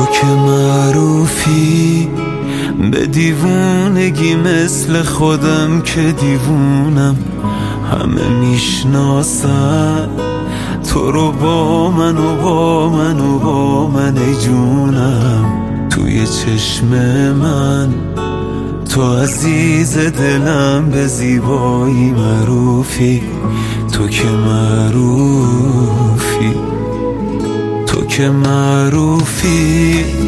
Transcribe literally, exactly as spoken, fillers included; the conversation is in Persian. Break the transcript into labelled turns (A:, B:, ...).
A: که معروفی به دیوونگی مثل خودم که دیوونم، همه میشناسن تو رو با من و با من و با من ای جونم. توی چشم من تو عزیز دلم به زیبایی معروفی، تو که معروفی، تو که معروفی